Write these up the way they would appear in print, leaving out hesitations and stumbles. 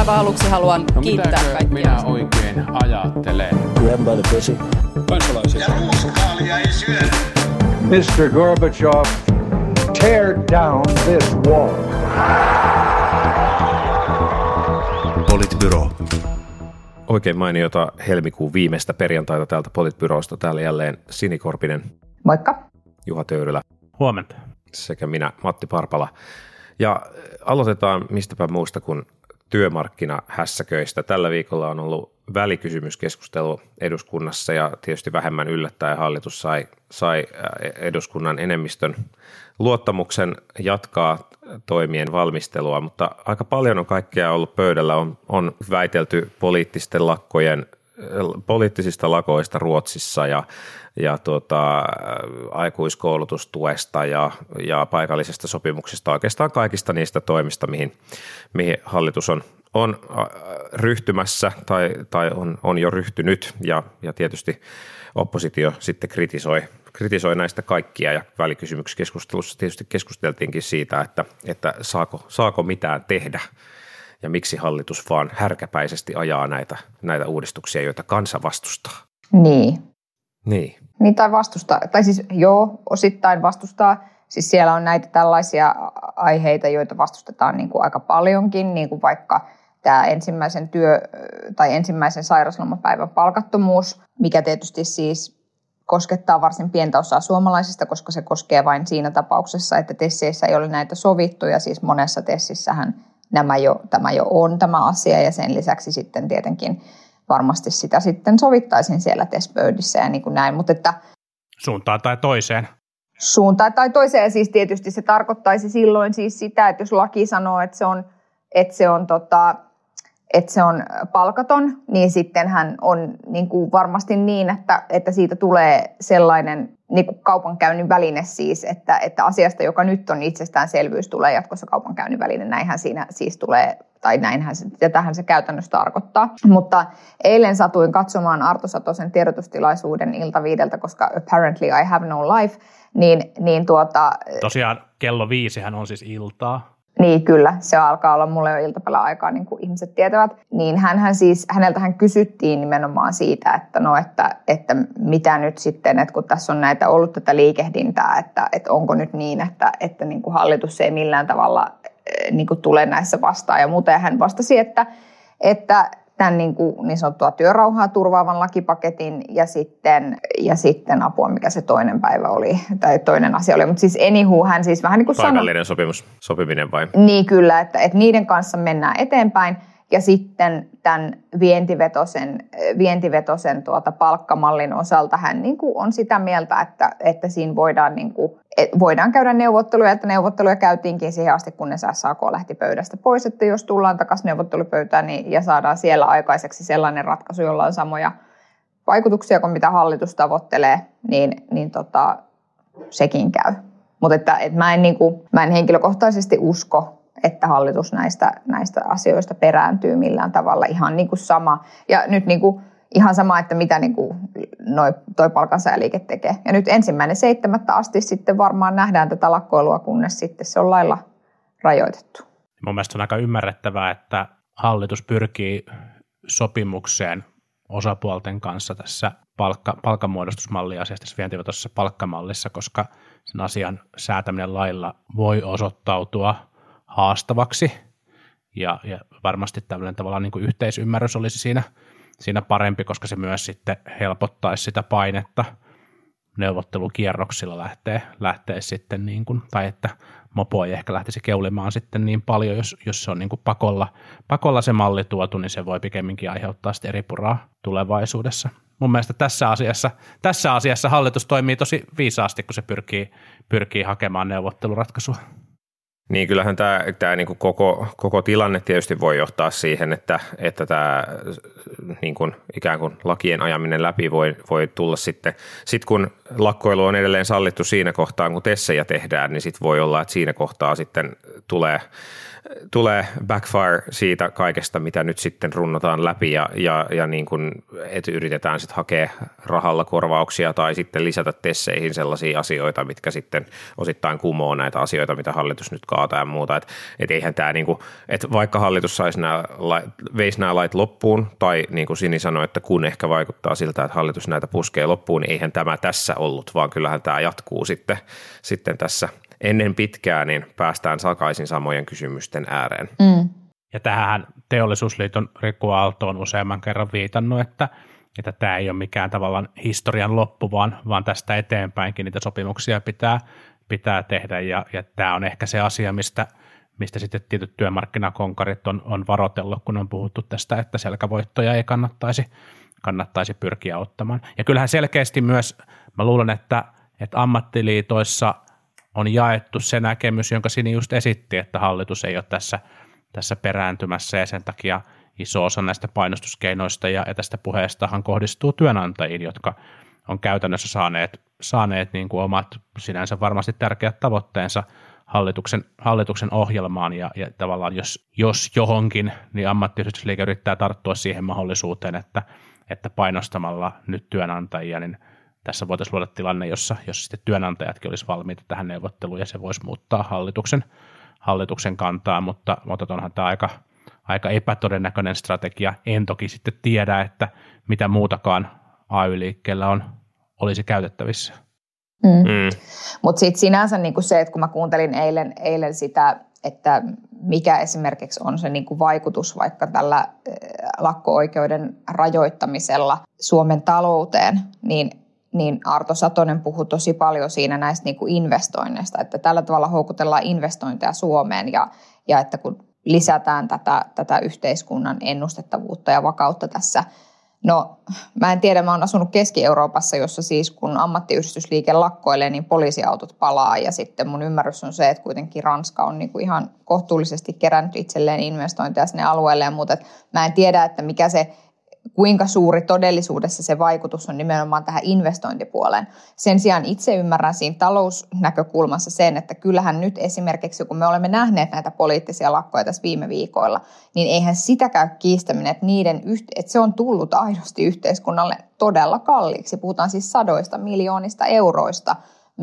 aivan aluksi haluan kiittää kaikkia. Minä oikein ajattelen? Grab by the pussy. Kansalaisia. Ja ruuskaalia ei syödä. Mr. Gorbachev, tear down this wall. Politbyro. Oikein mainiota helmikuun viimeistä perjantaita täältä Politbyrosta. Täällä jälleen Sini Korpinen. Moikka. Juha Töyrylä. Huomenta. Sekä minä, Matti Parpala. Ja aloitetaan mistäpä muusta kuin työmarkkinahässäköistä. Tällä viikolla on ollut välikysymyskeskustelu eduskunnassa ja tietysti vähemmän yllättäen hallitus sai eduskunnan enemmistön luottamuksen jatkaa toimien valmistelua, mutta aika paljon on kaikkea ollut pöydällä. On väitelty poliittisista lakoista Ruotsissa ja aikuiskoulutustuesta ja paikallisesta sopimuksesta, oikeastaan kaikista niistä toimista, mihin hallitus on ryhtymässä tai on jo ryhtynyt ja tietysti oppositio sitten kritisoi näistä kaikkia ja välikysymyskeskustelussa tietysti keskusteltiinkin siitä, että saako mitään tehdä ja miksi hallitus vaan härkäpäisesti ajaa näitä uudistuksia, joita kansa vastustaa. Niin, tai vastustaa, tai siis osittain vastustaa. Siis siellä on näitä tällaisia aiheita, joita vastustetaan niin kuin aika paljonkin, niin kuin vaikka tämä ensimmäisen sairauslomapäivän palkattomuus, mikä tietysti siis koskettaa varsin pientä osaa suomalaisista, koska se koskee vain siinä tapauksessa, että TESeissä ei ole näitä sovittu, ja siis monessa TESissähän tämä jo on tämä asia, ja sen lisäksi sitten tietenkin varmasti sitä sitten sovittaisiin siellä TES-pöydissä ja niin kuin näin, mutta että suuntaan tai toiseen. Ja siis tietysti se tarkoittaisi silloin siis sitä, että jos laki sanoo, että se on palkaton, niin sittenhän on niin kuin varmasti niin, että siitä tulee sellainen niin kuin kaupankäynnin väline siis, että asiasta, joka nyt on itsestäänselvyys, tulee jatkossa kaupankäynnin väline. Näinhän siinä siis tulee, tai tätähän se käytännössä tarkoittaa. Mutta eilen satuin katsomaan Arto Satosen tiedotustilaisuuden iltaviideltä, koska apparently I have no life, Tosiaan kello 5 hän on siis iltaa. Niin kyllä, se alkaa olla mulle jo iltapäiväaikaa, niin kuin ihmiset tietävät. Niin häneltähän kysyttiin nimenomaan siitä, että mitä nyt sitten, että kun tässä on näitä ollut tätä liikehdintää, että onko nyt niin, että niin kuin hallitus ei millään tavalla niin kuin tule näissä vastaan ja muuta. Ja hän vastasi, että tämän niin sanottua työrauhaa turvaavan lakipaketin ja sitten apua, mikä se toinen päivä oli, tai toinen asia oli. Mutta siis anywho, hän siis vähän niin kuin paikallinen sopiminen vai? Niin kyllä, että niiden kanssa mennään eteenpäin. Ja sitten tämän vientivetosen palkkamallin osalta hän niin kuin on sitä mieltä, että siinä voidaan käydä neuvotteluja, että neuvotteluja käytiinkin siihen asti, kunnes SAK lähti pöydästä pois, että jos tullaan takaisin neuvottelupöytään ja saadaan siellä aikaiseksi sellainen ratkaisu, jolla on samoja vaikutuksia kuin mitä hallitus tavoittelee, niin sekin käy. Mutta että mä en henkilökohtaisesti usko, että hallitus näistä asioista perääntyy millään tavalla ihan niin kuin sama. Ja nyt niin kuin ihan sama, että mitä niin kuin toi palkansaajaliike tekee. Ja nyt 1.7. asti sitten varmaan nähdään tätä lakkoilua, kunnes sitten se on lailla rajoitettu. Mun mielestä on aika ymmärrettävää, että hallitus pyrkii sopimukseen osapuolten kanssa tässä palkanmuodostusmalliasiassa, tässä vientivetoisessa palkkamallissa, koska sen asian säätäminen lailla voi osoittautua haastavaksi, ja varmasti tämmöinen tavallaan niin kuin yhteisymmärrys olisi siinä parempi, koska se myös sitten helpottaisi sitä painetta neuvottelukierroksilla lähtee sitten niin kuin, tai että mopo ei ehkä lähtisi keulimaan sitten niin paljon, jos se on niin kuin pakolla se malli tuotu, niin se voi pikemminkin aiheuttaa sitten eripuraa tulevaisuudessa. Mun mielestä tässä asiassa hallitus toimii tosi viisaasti, kun se pyrkii hakemaan neuvotteluratkaisua. Niin kyllähän tämä niin kuin koko tilanne tietysti voi johtaa siihen, että tämä niin kuin ikään kuin lakien ajaminen läpi voi tulla sitten kun lakkoilu on edelleen sallittu siinä kohtaa, kun TESejä tehdään, niin sitten voi olla, että siinä kohtaa sitten tulee tulee backfire siitä kaikesta, mitä nyt sitten runnotaan läpi ja niin kuin, että yritetään sitten hakea rahalla korvauksia tai sitten lisätä tesseihin sellaisia asioita, mitkä sitten osittain kumoo näitä asioita, mitä hallitus nyt kaataa ja muuta. Et eihän tämä niin kuin, että vaikka hallitus veisi nämä lait loppuun tai niin kuin Sini sanoi, että kun ehkä vaikuttaa siltä, että hallitus näitä puskee loppuun, niin eihän tämä tässä ollut, vaan kyllähän tämä jatkuu sitten tässä ennen pitkää, niin päästään takaisin samojen kysymysten ääreen. Ja tähän Teollisuusliiton Riku Aalto on useamman kerran viitannut, että tämä ei ole mikään tavallaan historian loppu, vaan tästä eteenpäinkin niitä sopimuksia pitää tehdä, ja tämä on ehkä se asia, mistä sitten tietyt työmarkkinakonkarit on varoitellut, kun on puhuttu tästä, että selkävoittoja ei kannattaisi pyrkiä ottamaan. Ja kyllähän selkeästi myös, mä luulen, että ammattiliitoissa on jaettu se näkemys, jonka Sini just esitti, että hallitus ei ole tässä perääntymässä, ja sen takia iso osa näistä painostuskeinoista ja tästä puheestahan kohdistuu työnantajiin, jotka on käytännössä saaneet niin kuin omat sinänsä varmasti tärkeät tavoitteensa hallituksen ohjelmaan, ja tavallaan jos johonkin, niin ammattiyhdistysliike yrittää tarttua siihen mahdollisuuteen, että painostamalla nyt työnantajia, niin tässä voitaisiin luoda tilanne, jossa sitten työnantajatkin olisi valmiita tähän neuvotteluun, ja se voisi muuttaa hallituksen kantaa, mutta onhan tämä aika epätodennäköinen strategia. En toki sitten tiedä, että mitä muutakaan AY-liikkeellä olisi käytettävissä. Mutta sitten sinänsä niinku se, että kun mä kuuntelin eilen sitä, että mikä esimerkiksi on se niinku vaikutus vaikka tällä lakko-oikeuden rajoittamisella Suomen talouteen, niin Arto Satonen puhui tosi paljon siinä näistä niinku investoinneista, että tällä tavalla houkutellaan investointeja Suomeen ja että kun lisätään tätä yhteiskunnan ennustettavuutta ja vakautta tässä. No, mä en tiedä, mä oon asunut Keski-Euroopassa, jossa siis kun ammattiyhdistysliike lakkoilee, niin poliisiautot palaa, ja sitten mun ymmärrys on se, että kuitenkin Ranska on niinku ihan kohtuullisesti kerännyt itselleen investointeja sinne alueelle ja muuta. Mä en tiedä, että kuinka suuri todellisuudessa se vaikutus on nimenomaan tähän investointipuoleen. Sen sijaan itse ymmärrän siinä talousnäkökulmassa sen, että kyllähän nyt esimerkiksi, kun me olemme nähneet näitä poliittisia lakkoja tässä viime viikoilla, niin eihän sitä käy kiistäminen, että se on tullut aidosti yhteiskunnalle todella kalliiksi. Puhutaan siis 100 miljoonista euroista,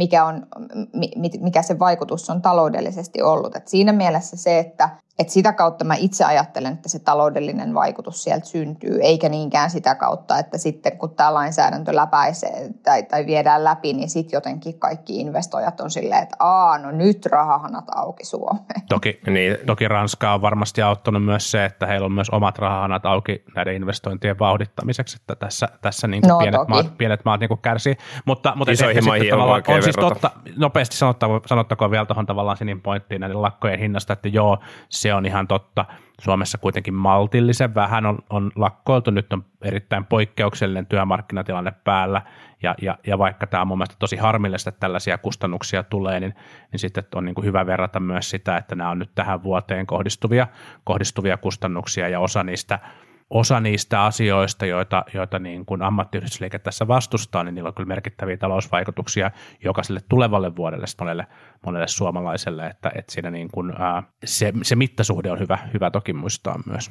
mikä se vaikutus on taloudellisesti ollut. Et siinä mielessä se, että sitä kautta mä itse ajattelen, että se taloudellinen vaikutus sieltä syntyy, eikä niinkään sitä kautta, että sitten kun tämä lainsäädäntö läpäisee tai viedään läpi, niin sitten jotenkin kaikki investoijat on silleen, että no nyt rahahanat auki Suomeen. Toki Ranska on varmasti auttanut myös se, että heillä on myös omat rahahanat auki näiden investointien vauhdittamiseksi, että tässä niin kuin pienet maat niin kuin kärsii. Mutta isoihin maihin on vaikea on siis totta, nopeasti sanottakoon vielä tuohon tavallaan Sinin pointtiin näiden lakkojen hinnasta, että joo, se on ihan totta. Suomessa kuitenkin maltillisen vähän on lakkoiltu. Nyt on erittäin poikkeuksellinen työmarkkinatilanne päällä, ja vaikka tämä on mun mielestä tosi harmillista, että tällaisia kustannuksia tulee, niin sitten on niin kuin hyvä verrata myös sitä, että nämä on nyt tähän vuoteen kohdistuvia kustannuksia, ja osa niistä asioista, joita niin kuin ammattiyhdistysliike tässä vastustaa, niin niillä on kyllä merkittäviä talousvaikutuksia jokaiselle tulevalle vuodelle monelle suomalaiselle, että siinä niin kuin, se mittasuhde on hyvä toki muistaa myös.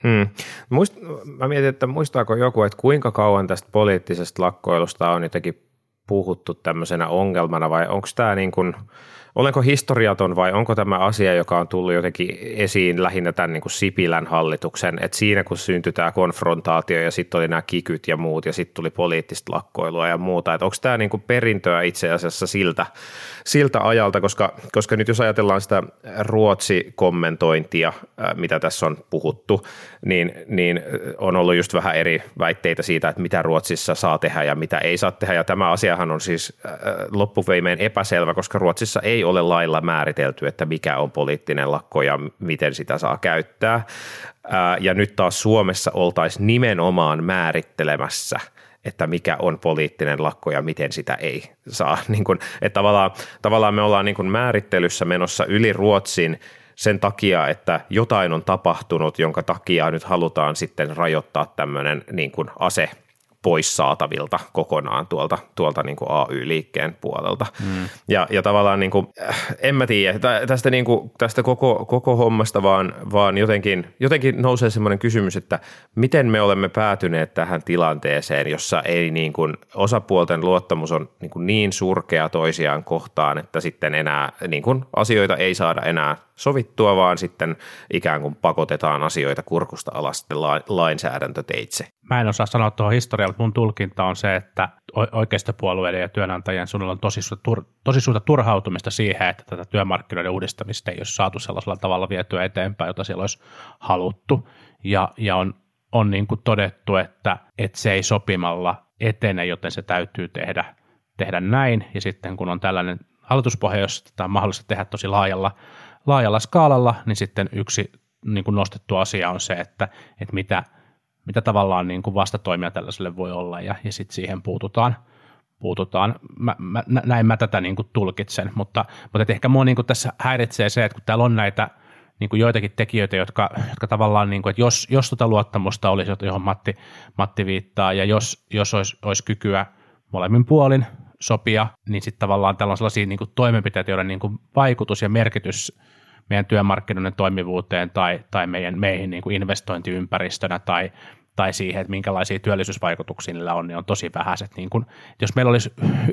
Mä mietin, että muistaako joku, että kuinka kauan tästä poliittisesta lakkoilusta on jotenkin puhuttu tämmöisenä ongelmana, vai onko tämä niin kuin, olenko historiaton vai onko tämä asia, joka on tullut jotenkin esiin lähinnä tämän niin kuin Sipilän hallituksen, että siinä kun syntyi tämä konfrontaatio ja sitten oli nämä kikyt ja muut ja sitten tuli poliittista lakkoilua ja muuta, että onko tämä niin kuin perintöä itse asiassa siltä ajalta, koska nyt jos ajatellaan sitä Ruotsi-kommentointia, mitä tässä on puhuttu, niin on ollut just vähän eri väitteitä siitä, että mitä Ruotsissa saa tehdä ja mitä ei saa tehdä, ja tämä asiahan on siis loppuviimein epäselvä, koska Ruotsissa ei ole lailla määritelty, että mikä on poliittinen lakko ja miten sitä saa käyttää. Ja nyt taas Suomessa oltaisiin nimenomaan määrittelemässä, että mikä on poliittinen lakko ja miten sitä ei saa. Niin kun, että tavallaan me ollaan niin kun määrittelyssä menossa yli Ruotsin sen takia, että jotain on tapahtunut, jonka takia nyt halutaan sitten rajoittaa tämmöinen niin kun pois saatavilta kokonaan tuolta niin kuin AY-liikkeen puolelta. Ja tavallaan niin kuin, en mä tiedä, tästä koko hommasta vaan jotenkin nousee semmoinen kysymys, että miten me olemme päätyneet tähän tilanteeseen, jossa ei niin kuin osapuolten luottamus on niin surkea toisiaan kohtaan, että sitten enää niin kuin asioita ei saada enää sovittua, vaan sitten ikään kuin pakotetaan asioita kurkusta alas lainsäädäntöteitse. Mä en osaa sanoa tuohon historiaan, mutta mun tulkinta on se, että oikeistopuolueiden ja työnantajien suunnalla on tosi suurta turhautumista siihen, että tätä työmarkkinoiden uudistamista ei ole saatu sellaisella tavalla vietyä eteenpäin, jota siellä olisi haluttu. Ja on niin kuin todettu, että se ei sopimalla etene, joten se täytyy tehdä näin. Ja sitten kun on tällainen hallituspohja, jossa tätä on mahdollista tehdä tosi laajalla skaalalla, niin sitten yksi niin kuin nostettu asia on se, että mitä tavallaan niin kuin vastatoimia tällaiselle voi olla, ja sitten siihen puututaan. Näin mä tätä niin kuin tulkitsen, mutta ehkä mua niin kuin tässä häiritsee se, että kun täällä on näitä niin kuin joitakin tekijöitä, jotka tavallaan, niin kuin, että jos tuota luottamusta olisi, johon Matti viittaa, ja jos olisi kykyä molemmin puolin sopia, niin sitten tavallaan täällä on sellaisia niin kuin toimenpiteitä, joiden niin kuin vaikutus ja merkitys meidän työmarkkinoiden toimivuuteen tai meihin niin kuin investointiympäristönä tai siihen, että minkälaisia työllisyysvaikutuksia niillä on, niin on tosi vähäiset. Niin kun, jos meillä olisi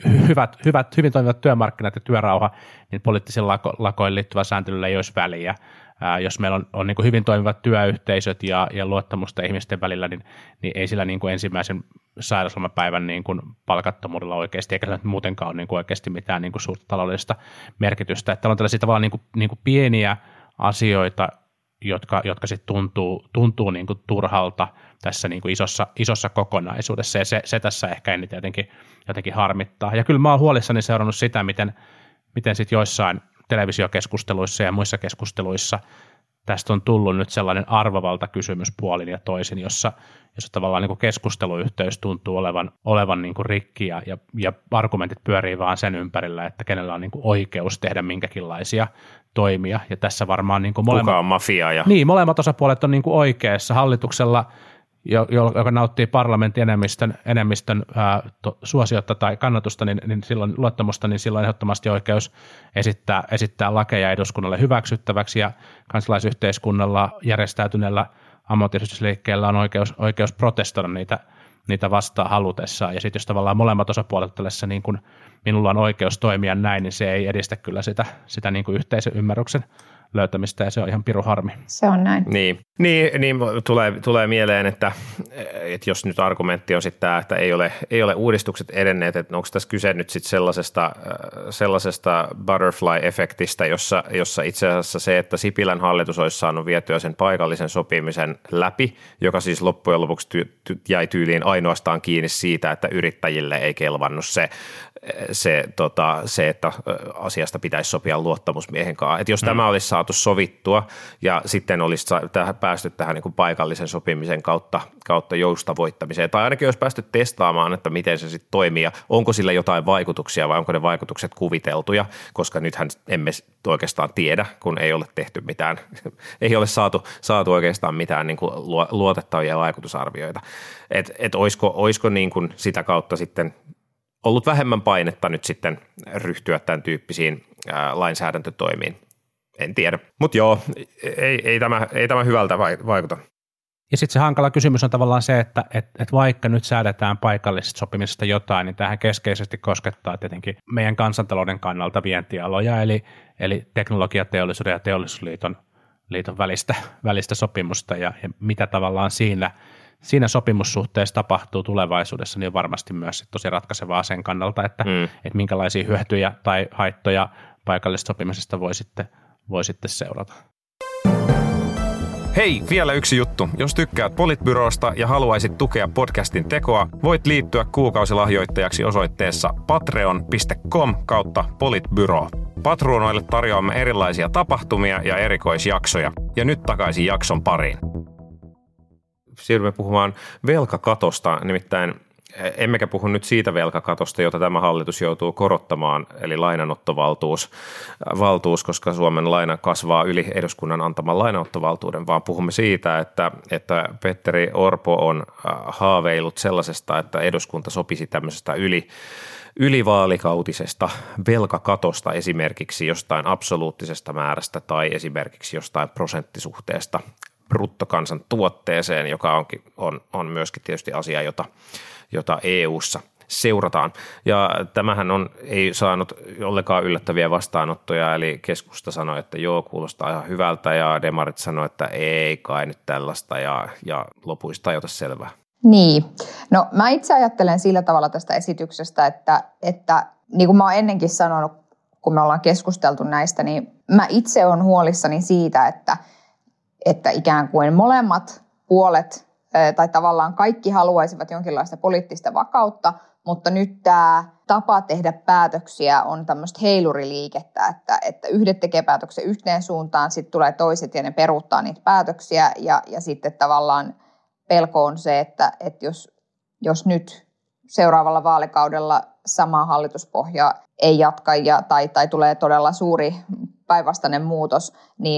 hyvin toimivat työmarkkinat ja työrauha, niin poliittisiin lakoihin liittyvä sääntelyllä ei olisi väliä. Jos meillä on niin kuin hyvin toimivat työyhteisöt ja luottamusta ihmisten välillä, niin ei sillä niin kuin ensimmäisen sairauslomapäivän niin kuin palkattomuudella oikeasti, eikä sillä muutenkaan ole niin kuin oikeasti mitään niin kuin suurta taloudellista merkitystä. Että on tällaisia tavallaan niin kuin pieniä asioita, jotka sitten tuntuu niin kuin turhalta tässä niin kuin isossa kokonaisuudessa, ja se tässä ehkä eniten jotenkin harmittaa. Ja kyllä mä oon huolissani seurannut sitä, miten sitten joissain televisiokeskusteluissa ja muissa keskusteluissa tästä on tullut nyt sellainen arvovalta kysymys puolin ja toisin, jossa tavallaan niin kuin keskusteluyhteys tuntuu olevan niin kuin rikki ja argumentit pyörii vaan sen ympärillä, että kenellä on niin kuin oikeus tehdä minkäkinlaisia toimia. Ja tässä varmaan niin kuin kuka on mafia? Molemmat osapuolet on niin kuin oikeassa. Hallituksella, joka nauttii parlamentin enemmistön suosiota tai kannatusta, niin silloin luottamusta, niin silloin ehdottomasti oikeus esittää lakeja eduskunnalle hyväksyttäväksi, ja kansalaisyhteiskunnalla järjestäytyneellä ammattiyhdistysliikkeellä on oikeus protestoida niitä vastaan halutessaan, ja sitten jos tavallaan molemmat osapuolet tällaisessa niin kuin minulla on oikeus toimia näin, niin se ei edistä kyllä sitä niin kuin yhteisen ymmärryksen löytämistä, ja se on ihan piru harmi. Se on näin. Niin tulee mieleen, että jos nyt argumentti on sitten tämä, että ei ole uudistukset edenneet, että onko tässä kyse nyt sitten sellaisesta butterfly-efektistä, jossa itse asiassa se, että Sipilän hallitus olisi saanut vietyä sen paikallisen sopimisen läpi, joka siis loppujen lopuksi jäi tyyliin ainoastaan kiinni siitä, että yrittäjille ei kelvannut se, että asiasta pitäisi sopia luottamusmiehen kanssa. Että jos tämä olisi saatu sovittua ja sitten olisi päästy tähän niin kuin paikallisen sopimisen kautta joustavoittamiseen, tai ainakin olisi päästy testaamaan, että miten se sitten toimii ja onko sillä jotain vaikutuksia vai onko ne vaikutukset kuviteltuja, koska nythän emme oikeastaan tiedä, kun ei ole tehty mitään, ei ole saatu oikeastaan mitään niin kuin luotettavia vaikutusarvioita. Että olisiko niin kuin sitä kautta sitten ollut vähemmän painetta nyt sitten ryhtyä tämän tyyppisiin lainsäädäntötoimiin. En tiedä, mutta joo, ei tämä hyvältä vaikuta. Ja sitten se hankala kysymys on tavallaan se, että vaikka nyt säädetään paikallisesta sopimisesta jotain, niin tähän keskeisesti koskettaa tietenkin meidän kansantalouden kannalta vientialoja, eli teknologiateollisuuden ja teollisuusliiton välistä sopimusta, ja mitä tavallaan siinä sopimussuhteessa tapahtuu tulevaisuudessa, niin on varmasti myös tosi ratkaisevaa sen kannalta, että minkälaisia hyötyjä tai haittoja paikallisesta sopimisesta voi sitten seurata. Hei, vielä yksi juttu. Jos tykkäät Politbyrosta ja haluaisit tukea podcastin tekoa, voit liittyä kuukausilahjoittajaksi osoitteessa patreon.com/politbyro. Patruunoille tarjoamme erilaisia tapahtumia ja erikoisjaksoja. Ja nyt takaisin jakson pariin. Siirrymme puhumaan velkakatosta, nimittäin emmekä puhu nyt siitä velkakatosta, jota tämä hallitus joutuu korottamaan, eli lainanottovaltuus, koska Suomen laina kasvaa yli eduskunnan antaman lainanottovaltuuden, vaan puhumme siitä, että Petteri Orpo on haaveillut sellaisesta, että eduskunta sopisi tämmöisestä ylivaalikautisesta velkakatosta esimerkiksi jostain absoluuttisesta määrästä tai esimerkiksi jostain prosenttisuhteesta bruttokansantuotteeseen, joka on myöskin tietysti asia, jota EU:ssa seurataan. Ja tämähän ei saanut ollenkaan yllättäviä vastaanottoja, eli keskusta sanoi, että joo, kuulostaa ihan hyvältä, ja demarit sanoi, että ei kai nyt tällaista, ja lopuista ei ota selvää. Niin. No mä itse ajattelen sillä tavalla tästä esityksestä, että niin kuin mä oon ennenkin sanonut, kun me ollaan keskusteltu näistä, niin mä itse olen huolissani siitä, että ikään kuin molemmat puolet tai tavallaan kaikki haluaisivat jonkinlaista poliittista vakautta, mutta nyt tämä tapa tehdä päätöksiä on tämmöistä heiluriliikettä, että yhdet tekee päätöksen yhteen suuntaan, sitten tulee toiset ja ne peruuttaa niitä päätöksiä ja sitten tavallaan pelko on se, että jos nyt seuraavalla vaalikaudella sama hallituspohja ei jatka tai tulee todella suuri päinvastainen muutos,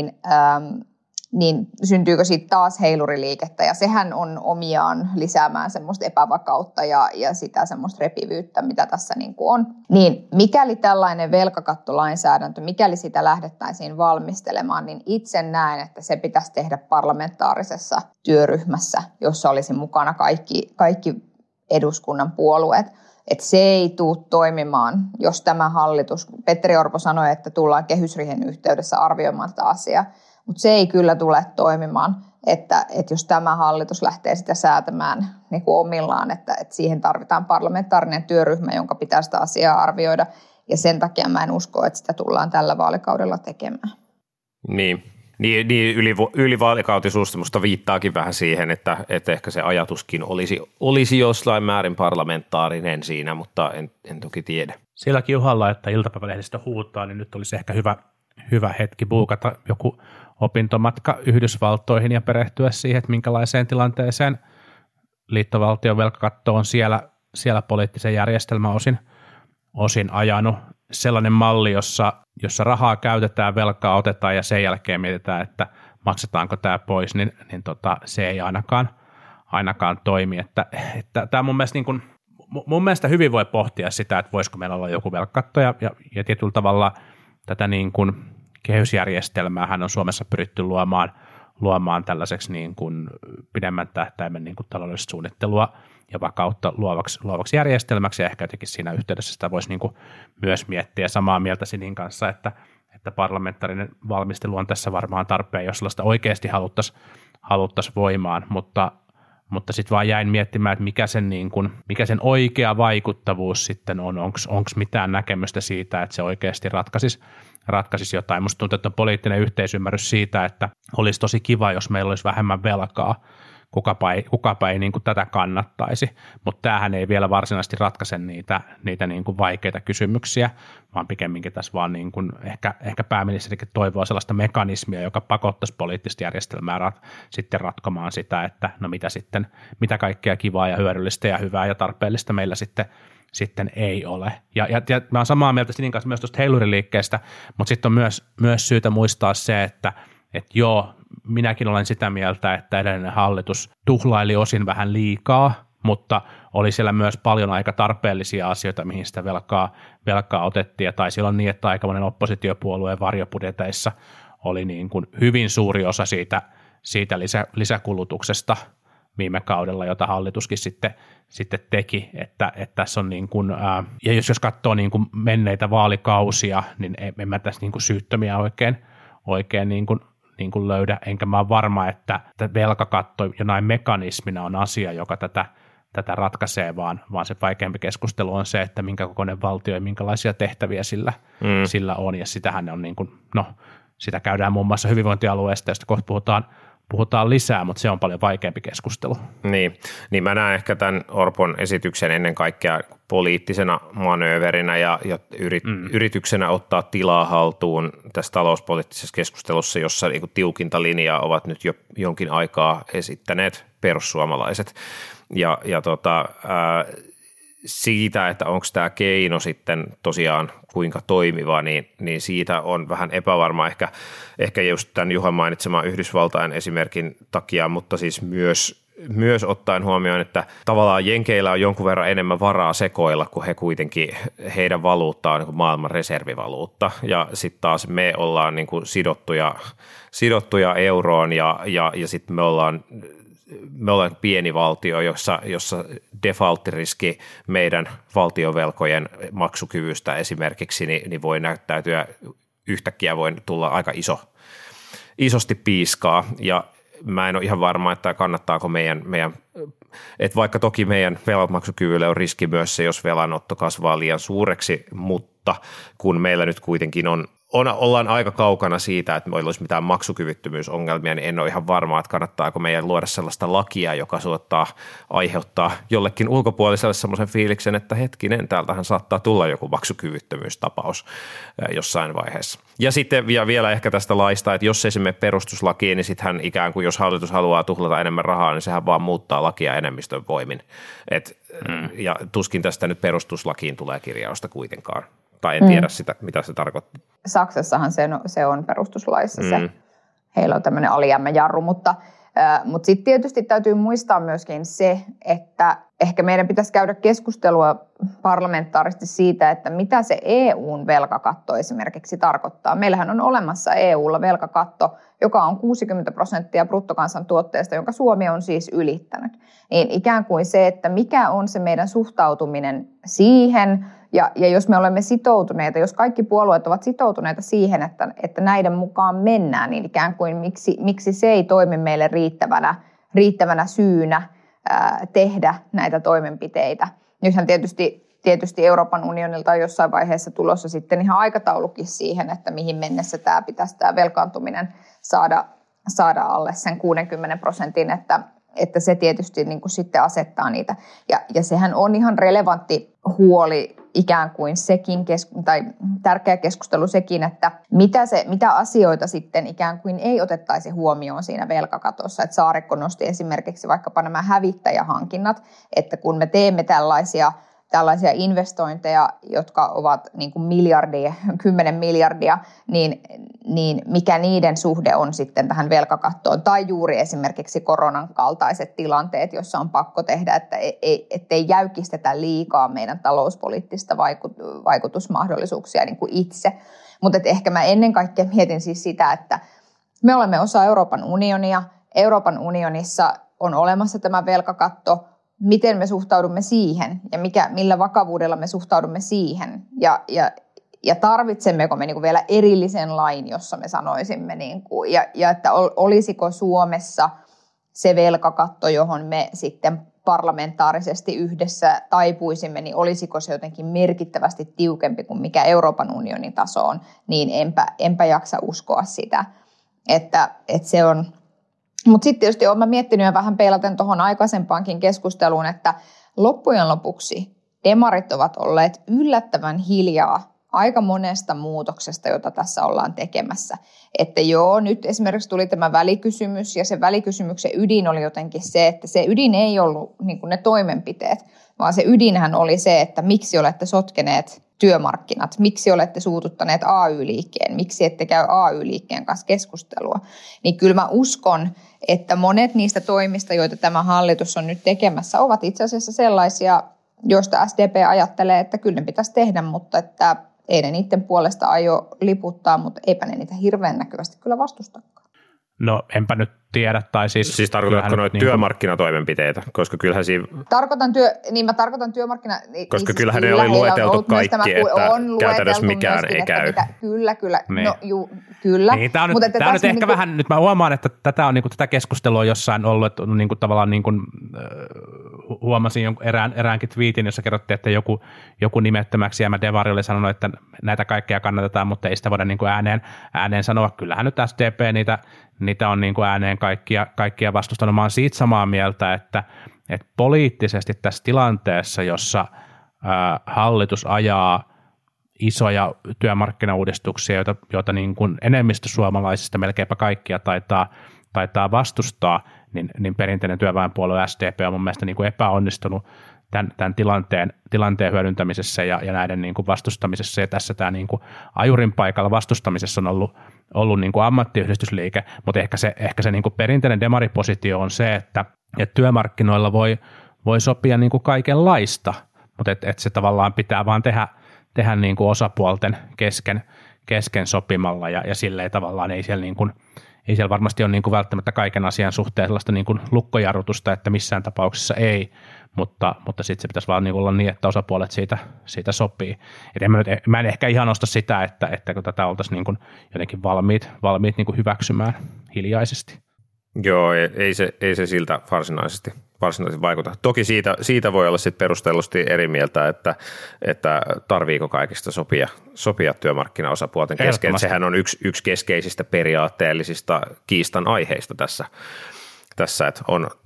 niin syntyykö siitä taas heiluriliikettä, ja sehän on omiaan lisäämään semmoista epävakautta ja sitä semmoista repivyyttä, mitä tässä niin kuin on. Niin mikäli tällainen velkakattolainsäädäntö, mikäli sitä lähdettäisiin valmistelemaan, niin itse näen, että se pitäisi tehdä parlamentaarisessa työryhmässä, jossa olisi mukana kaikki eduskunnan puolueet. Että se ei tule toimimaan, jos tämä hallitus, Petteri Orpo sanoi, että tullaan kehysriihen yhteydessä arvioimaan tätä asiaa, mutta se ei kyllä tule toimimaan, että jos tämä hallitus lähtee sitä säätämään niin kuin omillaan, että siihen tarvitaan parlamentaarinen työryhmä, jonka pitää sitä asiaa arvioida, ja sen takia mä en usko, että sitä tullaan tällä vaalikaudella tekemään. Niin ylivaalikautisuus musta viittaakin vähän siihen, että ehkä se ajatuskin olisi jossain määrin parlamentaarinen siinä, mutta en toki tiedä. Silläkin uhalla, että iltapäivälehdistä huutaa, niin nyt olisi ehkä hyvä hetki buukata joku opintomatka Yhdysvaltoihin ja perehtyä siihen, että minkälaiseen tilanteeseen liittovaltion velkakatto on siellä poliittisen järjestelmän osin ajanut. Sellainen malli, jossa rahaa käytetään, velkaa otetaan ja sen jälkeen mietitään, että maksetaanko tämä pois, niin se ei ainakaan toimi. Että tämä mun mielestä hyvin voi pohtia sitä, että voisiko meillä olla joku velkakatto ja tietyllä tavalla tätä niin kuin kehysjärjestelmäähän on Suomessa pyritty luomaan tällaiseksi niin kuin pidemmän tähtäimen niin kuin taloudellista suunnittelua ja vakautta luovaksi järjestelmäksi, ja ehkä jotenkin siinä yhteydessä sitä voisi niin kuin myös miettiä samaa mieltä Sinin kanssa, että parlamentaarinen valmistelu on tässä varmaan tarpeen, jos sellaista oikeasti haluttaisiin voimaan, mutta sitten vaan jäin miettimään, että mikä sen oikea vaikuttavuus sitten on, onko mitään näkemystä siitä, että se oikeasti ratkaisisi jotain. Musta tuntuu, että on poliittinen yhteisymmärrys siitä, että olisi tosi kiva, jos meillä olisi vähemmän velkaa, kukapa ei niin kuin tätä kannattaisi, mutta tämähän ei vielä varsinaisesti ratkaise niitä niin kuin vaikeita kysymyksiä, vaan pikemminkin tässä vaan niin kuin ehkä pääministerikin toivoo sellaista mekanismia, joka pakottaisi poliittista järjestelmää sitten ratkomaan sitä, että no mitä kaikkea kivaa ja hyödyllistä ja hyvää ja tarpeellista meillä sitten ei ole. Ja mä oon samaa mieltä Sinin kanssa myös tuosta heiluriliikkeestä, mutta sitten on myös syytä muistaa se, että joo, minäkin olen sitä mieltä, että edellinen hallitus tuhlaili osin vähän liikaa, mutta oli siellä myös paljon aika tarpeellisia asioita, mihin sitä velkaa otettiin, ja taisi olla niin, että aika monen oppositiopuolueen varjobudjeteissa oli niin kuin hyvin suuri osa siitä lisäkulutuksesta viime kaudella, jota hallituskin sitten teki, että tässä on niin kuin, ja jos katsoo niin kuin menneitä vaalikausia, niin en mä tässä niin kuin syyttömiä oikein niin kuin löydä, enkä mä ole varma, että velkakatto jonain mekanismina on asia, joka tätä ratkaisee, vaan se vaikeampi keskustelu on se, että minkä kokoinen valtio ja minkälaisia tehtäviä sillä on, ja sitähän on niin kuin, sitä käydään muun muassa hyvinvointialueesta, josta kohta puhutaan lisää, mutta se on paljon vaikeampi keskustelu. Niin mä näen ehkä tämän Orpon esityksen ennen kaikkea poliittisena manööverinä ja yrityksenä ottaa tilaa haltuun tässä talouspoliittisessa keskustelussa, jossa niin kuin tiukinta linjaa ovat nyt jo jonkin aikaa esittäneet perussuomalaiset. Ja siitä, että onko tämä keino sitten tosiaan kuinka toimiva, niin siitä on vähän epävarma ehkä just tämän Juhan mainitseman Yhdysvaltain esimerkin takia, mutta siis myös ottaen huomioon, että tavallaan jenkeillä on jonkun verran enemmän varaa sekoilla, kun he kuitenkin, heidän valuutta on niin kuin maailman reservivaluutta, ja sitten taas me ollaan niin kuin sidottuja euroon, ja sitten me ollaan pieni valtio, jossa defaulttiriski meidän valtionvelkojen maksukyvystä esimerkiksi niin voi näyttäytyä yhtäkkiä, voi tulla aika isosti piiskaa, ja mä en ole ihan varma, että kannattaako meidän että vaikka toki meidän velanmaksukyvylle on riski myös se, jos velanotto kasvaa liian suureksi, mutta kun meillä nyt kuitenkin ollaan aika kaukana siitä, että meillä olisi mitään maksukyvyttömyysongelmia, niin en ole ihan varma, että kannattaako meidän luoda sellaista lakia, joka aiheuttaa jollekin ulkopuoliselle sellaisen fiiliksen, että hetkinen, täältähän saattaa tulla joku maksukyvyttömyystapaus jossain vaiheessa. Ja sitten vielä ehkä tästä laista, että jos ei se mene perustuslakiin, niin sittenhän ikään kuin, jos hallitus haluaa tuhlata enemmän rahaa, niin sehän vaan muuttaa lakia enemmistön voimin. Ja tuskin tästä nyt perustuslakiin tulee kirjausta kuitenkaan. Tai en tiedä sitä, mitä se tarkoittaa. Saksassahan se on perustuslaissa se. Heillä on tämmöinen alijäämäjarru, mutta sitten tietysti täytyy muistaa myöskin se, että ehkä meidän pitäisi käydä keskustelua parlamentaarisesti siitä, että mitä se EUn velkakatto esimerkiksi tarkoittaa. Meillähän on olemassa EUlla velkakatto, joka on 60% bruttokansantuotteesta, jonka Suomi on siis ylittänyt. Niin ikään kuin se, että mikä on se meidän suhtautuminen siihen, ja jos me olemme sitoutuneita, jos kaikki puolueet ovat sitoutuneita siihen, että näiden mukaan mennään, niin ikään kuin miksi se ei toimi meille riittävänä syynä tehdä näitä toimenpiteitä. Nythän tietysti Euroopan unionilta on jossain vaiheessa tulossa sitten ihan aikataulukin siihen, että mihin mennessä pitäisi tämä velkaantuminen saada alle sen 60%, että se tietysti niin kuin sitten asettaa niitä. Ja sehän on ihan relevantti huoli ikään kuin sekin, tai tärkeä keskustelu sekin, että mitä asioita sitten ikään kuin ei otettaisi huomioon siinä velkakatossa. Että Saarikko nosti esimerkiksi vaikkapa nämä hävittäjähankinnat, että kun me teemme tällaisia investointeja, jotka ovat niin kuin 10 miljardia, niin mikä niiden suhde on sitten tähän velkakattoon. Tai juuri esimerkiksi koronan kaltaiset tilanteet, joissa on pakko tehdä, ettei jäykistetä liikaa meidän talouspoliittista vaikutusmahdollisuuksia niin kuin itse. Mutta ehkä mä ennen kaikkea mietin siis sitä, että me olemme osa Euroopan unionia. Euroopan unionissa on olemassa tämä velkakatto. Miten me suhtaudumme siihen ja millä vakavuudella me suhtaudumme siihen ja tarvitsemmeko me niin vielä erillisen lain, jossa me sanoisimme ja että olisiko Suomessa se velkakatto, johon me sitten parlamentaarisesti yhdessä taipuisimme, niin olisiko se jotenkin merkittävästi tiukempi kuin mikä Euroopan unionin taso on, niin enpä jaksa uskoa sitä, että se on. Mutta sitten tietysti olen miettinyt ja vähän peilaten tuohon aikaisempaankin keskusteluun, että loppujen lopuksi demarit ovat olleet yllättävän hiljaa aika monesta muutoksesta, jota tässä ollaan tekemässä. Että joo, nyt esimerkiksi tuli tämä välikysymys ja se välikysymyksen ydin oli jotenkin se, että se ydin ei ollut niin kuin ne toimenpiteet, vaan se ydinhän oli se, että miksi olette sotkeneet työmarkkinat, miksi olette suututtaneet AY-liikkeen, miksi ette käy AY-liikkeen kanssa keskustelua. Niin kyllä mä uskon, että monet niistä toimista, joita tämä hallitus on nyt tekemässä, ovat itse asiassa sellaisia, joista SDP ajattelee, että kyllä ne pitäisi tehdä, mutta että ei ne niiden puolesta aio liputtaa, mutta eipä ne niitä hirveän näkyvästi kyllä vastustakaan. No enpä nyt tiedä, tai siis tarkoitatko noita työmarkkinatoimenpiteitä, koska kyllähän siinä. Mä tarkoitan työmarkkina. Koska kyllähän ne oli lueteltu kaikki, että käytännössä mikään ei käy. Kyllä. Niin. No kyllä. Niin, tämä on nyt ehkä vähän, nyt mä huomaan, että tätä on tätä keskustelua jossain ollut, että tavallaan huomasin eräänkin twiitin, jossa kerrottiin, että joku nimettömäksi jäämä devari oli sanonut, että näitä kaikkea kannatetaan, mutta ei sitä voida ääneen sanoa. Kyllähän nyt SDP niitä on ääneen kaikkia vastustanut. Mä oon siitä samaa mieltä, että poliittisesti tässä tilanteessa, jossa hallitus ajaa isoja työmarkkinauudistuksia, joita niin kuin enemmistö suomalaisista melkeinpä kaikkia taitaa vastustaa, niin perinteinen työväenpuolue SDP on mun mielestä niin kuin epäonnistunut tämän tilanteen hyödyntämisessä ja näiden niin kuin vastustamisessa, ja tässä tämä niin kuin ajurin paikalla vastustamisessa on ollut niin kuin ammattiyhdistysliike, mutta ehkä se niin kuin perinteinen demaripositio on se, että työmarkkinoilla voi sopia niin kuin kaikenlaista, mutta että se tavallaan pitää vaan tehdä niin kuin osapuolten kesken sopimalla, ja silleen tavallaan ei siellä varmasti ole niin kuin välttämättä kaiken asian suhteen sellaista niin kuin lukkojarrutusta, että missään tapauksessa ei, mutta sitten se pitäisi vaan niin kuin olla niin, että osapuolet siitä sopii. Mä en ehkä ihan osta sitä, että kun tätä oltaisiin niin kuin jotenkin valmiit niin kuin hyväksymään hiljaisesti. Joo, ei se siltä varsinaisesti vaikuta. Toki siitä voi olla sitten perustellusti eri mieltä, että tarviiko kaikista sopia työmarkkinaosapuolten kesken. Sehän on yksi keskeisistä periaatteellisista kiistan aiheista tässä, että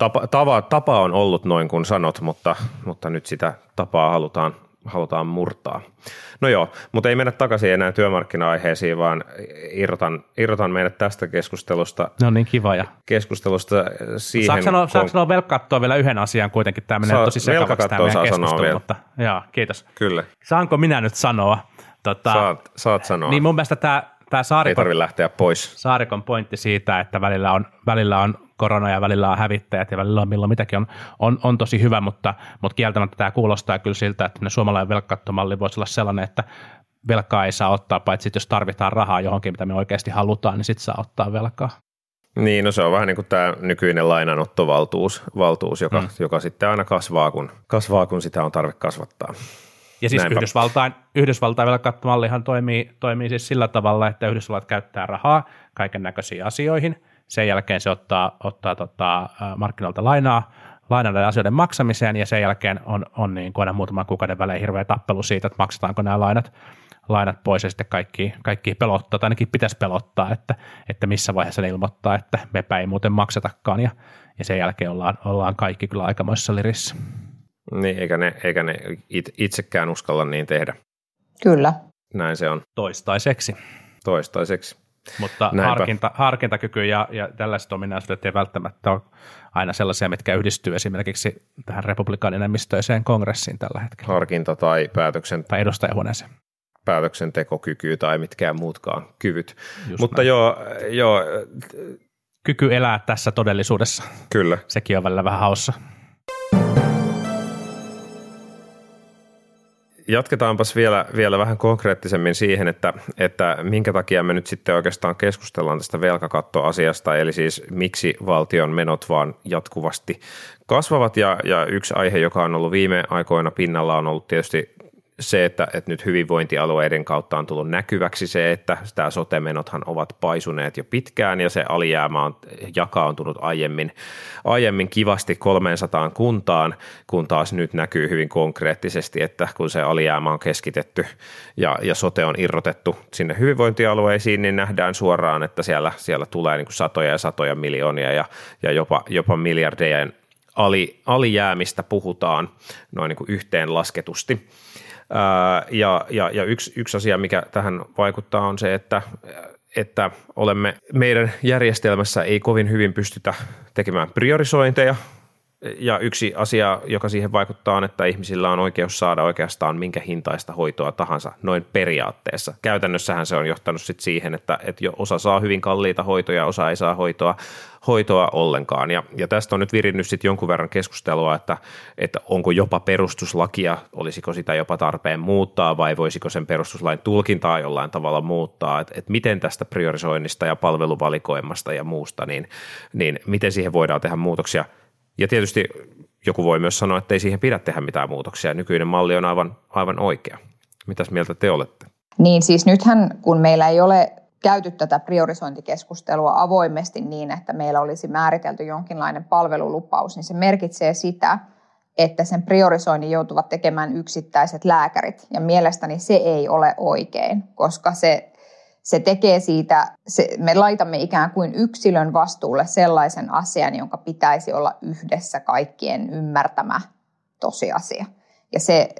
tapa on ollut noin kuin sanot, mutta nyt sitä tapaa halutaan murtaa. No joo, mutta ei mennä takaisin enää työmarkkina-aiheisiin, vaan irrotan meidät tästä keskustelusta. No niin, kiva. Keskustelusta siihen. Saanko sanoa velkakattoa vielä yhden asian kuitenkin? Tämä menee tosi sekavaksi tämä meidän keskustelu, mutta joo, kiitos. Kyllä. Saanko minä nyt sanoa? Saat sanoa. Niin mun mielestä tämä ei tarvitse lähteä pois. Saarikon pointti siitä, että välillä on korona ja välillä on hävittäjät ja välillä on milloin mitäkin on tosi hyvä, mutta kieltämättä tämä kuulostaa kyllä siltä, että suomalainen velkakattomalli voisi olla sellainen, että velkaa ei saa ottaa, paitsi jos tarvitaan rahaa johonkin, mitä me oikeasti halutaan, niin sitten saa ottaa velkaa. Niin, no se on vähän niin kuin tämä nykyinen lainanottovaltuus, joka sitten aina kasvaa, kun sitä on tarve kasvattaa. Ja siis Yhdysvaltain velkakattomallihan toimii siis sillä tavalla, että Yhdysvallat käyttää rahaa kaiken näköisiin asioihin. Sen jälkeen se ottaa markkinoilta lainaa asioiden maksamiseen, ja sen jälkeen on niin kuin aina muutaman kuukauden välein hirveä tappelu siitä, että maksetaanko nämä lainat pois, ja sitten kaikki pelottaa, tai ainakin pitäisi pelottaa, että missä vaiheessa ne ilmoittaa, että mepä ei muuten maksetakaan, ja sen jälkeen ollaan kaikki kyllä aikamoissa lirissä. Niin, eikä ne itsekään uskalla niin tehdä. Kyllä. Näin se on. Toistaiseksi. Mutta harkintakyky ja tällaiset ominaisuudet ei välttämättä ole aina sellaisia, mitkä yhdistyy esimerkiksi tähän republikaanienemmistöiseen kongressiin tällä hetkellä. Harkinta tai tai edustajahuoneeseen. Päätöksentekokyky tai mitkään muutkaan kyvyt. Just mutta näin. joo. Kyky elää tässä todellisuudessa. Kyllä. Sekin on välillä vähän haussa. Jatketaanpas vielä vähän konkreettisemmin siihen, että minkä takia me nyt sitten oikeastaan keskustellaan tästä velkakattoasiasta, eli siis miksi valtion menot vaan jatkuvasti kasvavat, ja yksi aihe, joka on ollut viime aikoina pinnalla, on ollut tietysti se, että nyt hyvinvointialueiden kautta on tullut näkyväksi se, että tämä sote-menothan ovat paisuneet jo pitkään, ja se alijäämä on jakaantunut aiemmin kivasti 300 kuntaan, kun taas nyt näkyy hyvin konkreettisesti, että kun se alijäämä on keskitetty ja sote on irrotettu sinne hyvinvointialueisiin, niin nähdään suoraan, että siellä tulee niin kuin satoja ja satoja miljoonia ja jopa miljardejen alijäämistä puhutaan noin niin kuin yhteen lasketusti. Ja yksi asia, mikä tähän vaikuttaa, on se, että meidän järjestelmässä ei kovin hyvin pystytä tekemään priorisointeja. Ja yksi asia, joka siihen vaikuttaa, on, että ihmisillä on oikeus saada oikeastaan minkä hintaista hoitoa tahansa noin periaatteessa. Käytännössähän se on johtanut sit siihen, että osa saa hyvin kalliita hoitoja, osa ei saa hoitoa ollenkaan. Ja tästä on nyt virinnyt sitten jonkun verran keskustelua, että onko jopa perustuslakia, olisiko sitä jopa tarpeen muuttaa vai voisiko sen perustuslain tulkintaa jollain tavalla muuttaa, että miten tästä priorisoinnista ja palveluvalikoimasta ja muusta, niin miten siihen voidaan tehdä muutoksia. Ja tietysti joku voi myös sanoa, että ei siihen pidä tehdä mitään muutoksia. Nykyinen malli on aivan oikea. Mitäs mieltä te olette? Niin siis nythän, kun meillä ei ole käyty tätä priorisointikeskustelua avoimesti niin, että meillä olisi määritelty jonkinlainen palvelulupaus, niin se merkitsee sitä, että sen priorisoinnin joutuvat tekemään yksittäiset lääkärit. Ja mielestäni se ei ole oikein, koska se tekee siitä, me laitamme ikään kuin yksilön vastuulle sellaisen asian, jonka pitäisi olla yhdessä kaikkien ymmärtämä tosiasia. Ja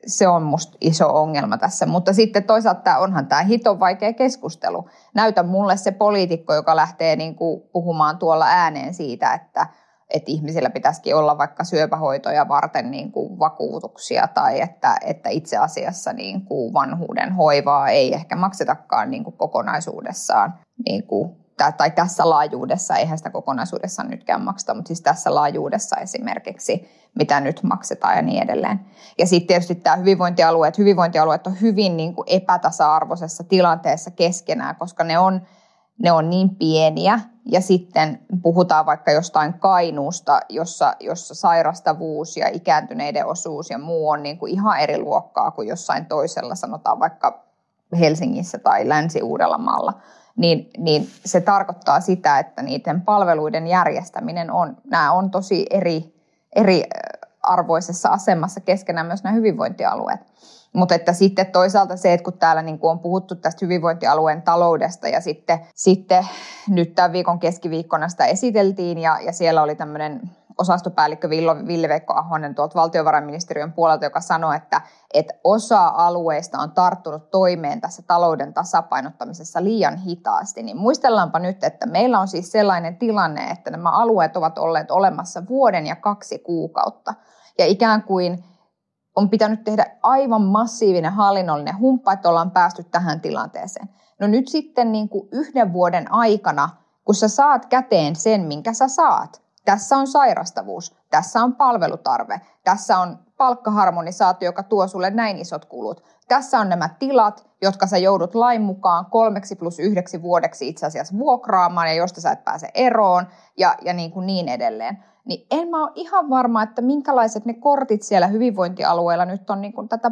se on musta iso ongelma tässä. Mutta sitten toisaalta onhan tämä hiton vaikea keskustelu. Näytä mulle se poliitikko, joka lähtee niin kuin puhumaan tuolla ääneen siitä, että ihmisillä pitäisikin olla vaikka syöpähoitoja varten niin kuin vakuutuksia tai että itse asiassa niin kuin vanhuuden hoivaa ei ehkä maksetakaan niin kuin kokonaisuudessaan niin kuin, tai tässä laajuudessa, eihän sitä kokonaisuudessaan nytkään makseta, mutta siis tässä laajuudessa esimerkiksi, mitä nyt maksetaan ja niin edelleen. Ja sitten tietysti tämä hyvinvointialueet on hyvin niin kuin epätasa-arvoisessa tilanteessa keskenään, koska ne on niin pieniä, ja sitten puhutaan vaikka jostain Kainuusta, jossa sairastavuus ja ikääntyneiden osuus ja muu on niin kuin ihan eri luokkaa kuin jossain toisella, sanotaan vaikka Helsingissä tai Länsi-Uudellamaalla, niin se tarkoittaa sitä, että niiden palveluiden järjestäminen nämä on tosi eri arvoisessa asemassa keskenään myös nämä hyvinvointialueet. Mutta että sitten toisaalta se, että kun täällä niin kuin on puhuttu tästä hyvinvointialueen taloudesta ja sitten nyt tämän viikon keskiviikkona sitä esiteltiin ja siellä oli tämmöinen osastopäällikkö Ville-Veikko Ahonen tuolta valtiovarainministeriön puolelta, joka sanoi, että osa alueista on tarttunut toimeen tässä talouden tasapainottamisessa liian hitaasti. Niin muistellaanpa nyt, että meillä on siis sellainen tilanne, että nämä alueet ovat olleet olemassa vuoden ja 2 kuukautta ja ikään kuin on pitänyt tehdä aivan massiivinen hallinnollinen humppa, että ollaan päästy tähän tilanteeseen. No nyt sitten niin kuin 1 vuoden aikana, kun sä saat käteen sen, minkä sä saat. Tässä on sairastavuus, tässä on palvelutarve, tässä on palkkaharmonisaatio, joka tuo sulle näin isot kulut. Tässä on nämä tilat, jotka sä joudut lain mukaan 3+1 vuodeksi itse asiassa vuokraamaan ja josta sä et pääse eroon ja niin edelleen. Niin en mä ole ihan varma, että minkälaiset ne kortit siellä hyvinvointialueella nyt on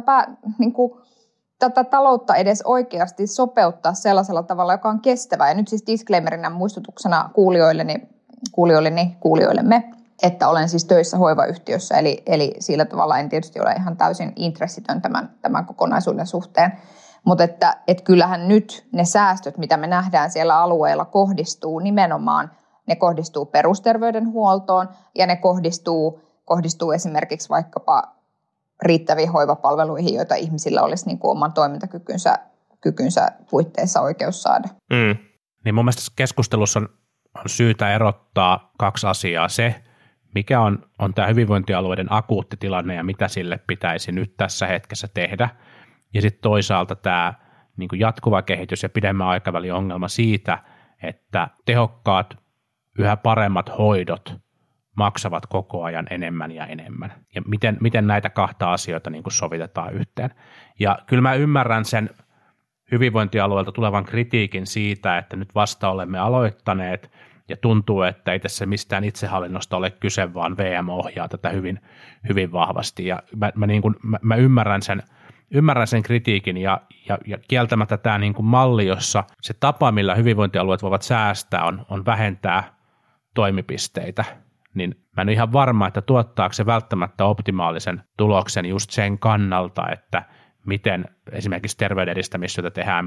tätä taloutta edes oikeasti sopeuttaa sellaisella tavalla, joka on kestävää. Ja nyt siis disclaimerinä muistutuksena kuulijoillemme, että olen siis töissä hoivayhtiössä, eli sillä tavalla en tietysti ole ihan täysin intressitön tämän kokonaisuuden suhteen. Mutta että kyllähän nyt ne säästöt, mitä me nähdään siellä alueella, kohdistuu nimenomaan, ne kohdistuu perusterveydenhuoltoon ja ne kohdistuu esimerkiksi vaikkapa riittäviin hoivapalveluihin, joita ihmisillä olisi niin kuin oman toimintakykynsä puitteissa oikeus saada. Niin mun mielestä keskustelussa on syytä erottaa 2 asiaa. Se, mikä on tämä hyvinvointialueiden akuutti tilanne ja mitä sille pitäisi nyt tässä hetkessä tehdä. Ja sitten toisaalta tämä niin kuin jatkuva kehitys ja pidemmän aikavälin ongelma siitä, että tehokkaat, yhä paremmat hoidot maksavat koko ajan enemmän ja enemmän. Ja miten näitä 2 asioita niin kuin sovitetaan yhteen. Ja kyllä mä ymmärrän sen hyvinvointialueelta tulevan kritiikin siitä, että nyt vasta olemme aloittaneet ja tuntuu, että ei tässä mistään itsehallinnosta ole kyse, vaan VM ohjaa tätä hyvin, hyvin vahvasti. Ja mä ymmärrän sen kritiikin ja kieltämättä tämä niin kuin malli, jossa se tapa, millä hyvinvointialueet voivat säästää, on vähentää toimipisteitä, niin mä en ole ihan varma, että tuottaako se välttämättä optimaalisen tuloksen just sen kannalta, että miten esimerkiksi terveyden edistämistyötä tehdään,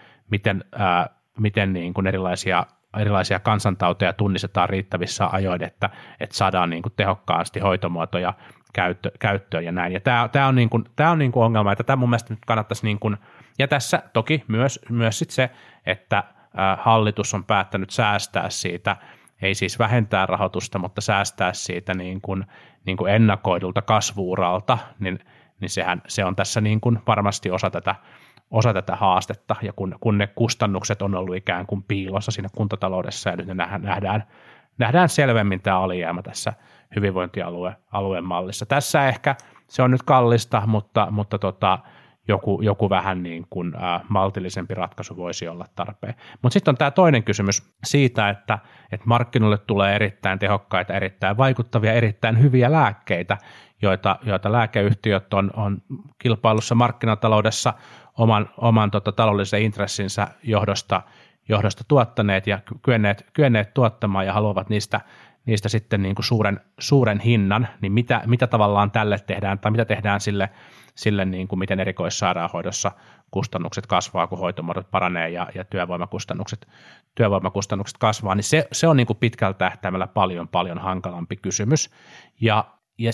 miten niin kuin erilaisia kansantauteja tunnistetaan riittävissä ajoin, että saadaan niin kuin tehokkaasti hoitomuotoja käyttöön ja näin. Ja tämä on niin kuin ongelma, että tämä mun mielestä nyt kannattaisi, niin kuin, ja tässä toki myös sit se, että hallitus on päättänyt säästää siitä, ei siis vähentää rahoitusta, mutta säästää siitä niin kuin ennakoidulta kasvu-uralta, niin se on tässä niin kuin varmasti osa tätä haastetta, ja kun ne kustannukset on ollut ikään kuin piilossa siinä kuntataloudessa, ja nyt ne nähdään selvemmin tämä alijäämä tässä hyvinvointialueen mallissa. Tässä ehkä se on nyt kallista, mutta joku vähän niin kuin maltillisempi ratkaisu voisi olla tarpeen. Mutta sitten on tämä toinen kysymys siitä, että markkinoille tulee erittäin tehokkaita, erittäin vaikuttavia, erittäin hyviä lääkkeitä, joita lääkeyhtiöt on kilpailussa markkinataloudessa oman taloudellisen intressinsä johdosta tuottaneet ja kyenneet tuottamaan ja haluavat niistä sitten niin kuin suuren hinnan, niin mitä tavallaan tälle tehdään tai mitä tehdään sille niin kuin miten erikoissairaanhoidossa kustannukset kasvaa, kun hoitomuodot paranee ja työvoimakustannukset kasvaa, niin se on niin kuin pitkällä tähtäimellä paljon hankalampi kysymys. Ja sitten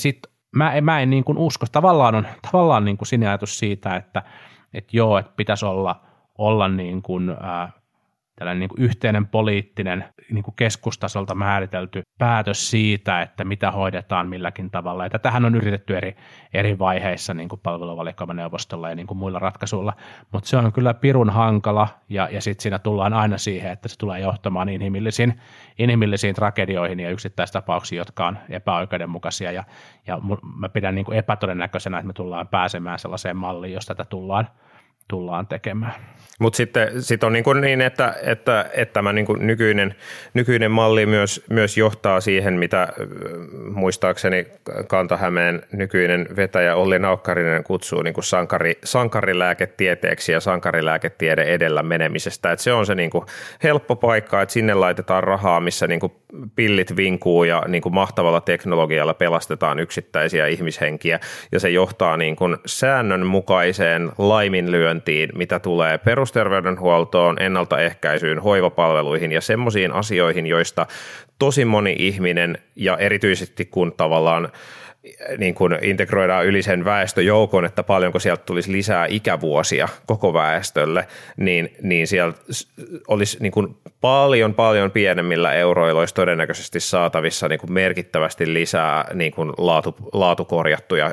mä en niin kuin usko. Tavallaan niin kuin sinne ajatus siitä, että joo, että pitäisi olla niin kuin, tällainen niin kuin yhteinen poliittinen niin kuin keskustasolta määritelty päätös siitä, että mitä hoidetaan milläkin tavalla. Ja tätähän on yritetty eri vaiheissa niin kuin palveluvalikoimaneuvostolla ja niin kuin muilla ratkaisuilla, mutta se on kyllä pirun hankala ja sitten siinä tullaan aina siihen, että se tulee johtamaan inhimillisiin tragedioihin ja yksittäistapauksiin, jotka on epäoikeudenmukaisia ja mä pidän niin kuin epätodennäköisenä, että me tullaan pääsemään sellaiseen malliin, jos tätä tullaan tekemään. Mutta sitten on niin, että tämä niin kuin nykyinen malli myös johtaa siihen, mitä muistaakseni Kanta-Hämeen nykyinen vetäjä Olli Naukkarinen kutsuu niin kuin sankarilääketieteeksi ja sankarilääketiede edellä menemisestä. Et se on se niin kuin helppo paikka, että sinne laitetaan rahaa, missä niin kuin pillit vinkuu ja niin kuin mahtavalla teknologialla pelastetaan yksittäisiä ihmishenkiä ja se johtaa niin kuin säännönmukaiseen laiminlyöntiin, mitä tulee perusterveydenhuoltoon, ennaltaehkäisyyn, hoivapalveluihin ja semmoisiin asioihin, joista tosi moni ihminen ja erityisesti kun tavallaan niin kuin integroidaan yli sen väestöjoukon, että paljonko sieltä tulisi lisää ikävuosia koko väestölle, niin siellä olisi niin kuin paljon pienemmillä euroilla olisi todennäköisesti saatavissa niin kuin merkittävästi lisää niin kuin laatukorjattuja